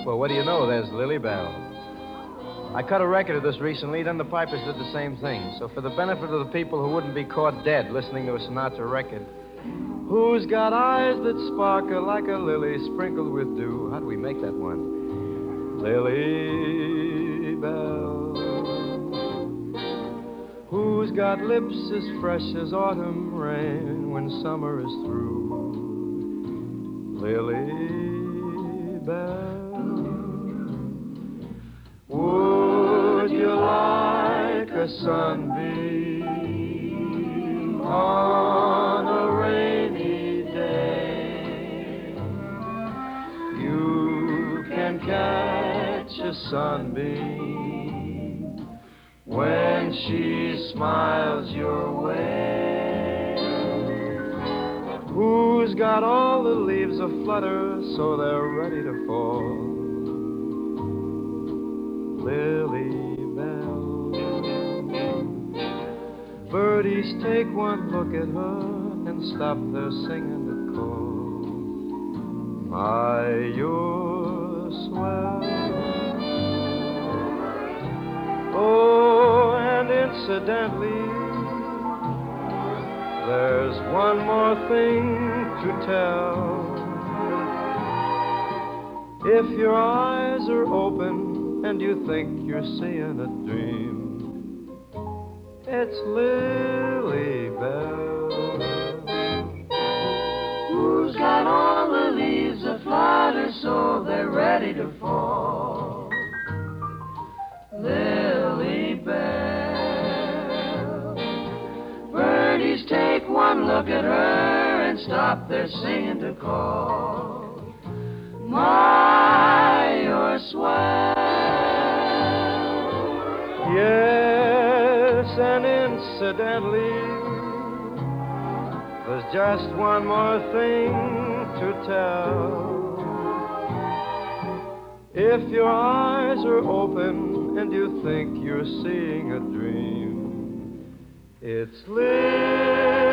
Well, what do you know? There's Lily Bell. I cut a record of this recently, then the Pipers did the same thing. So for the benefit of the people who wouldn't be caught dead listening to a Sinatra record, who's got eyes that sparkle like a lily sprinkled with dew? How do we make that one? Lily Bell. Who's got lips as fresh as autumn rain when summer is through? Lily Bell. Would you like a sunbeam on a rainy day? You can catch a sunbeam when she smiles your way. Who's got all the leaves aflutter so they're ready to fall? Lily Bell. Birdies take one look at her and stop their singing to call. My, you're swell. Oh, and incidentally, there's one more thing to tell. If your eyes are open and you think you're seeing a dream, it's Lily Bell. Who's got all the leaves aflutter so they're ready to fall? Lily Bell. Birdies take one look at her and stop their singing to call. My, you're swell. Yes, and incidentally, there's just one more thing to tell. If your eyes are open and you think you're seeing a dream, it's Lily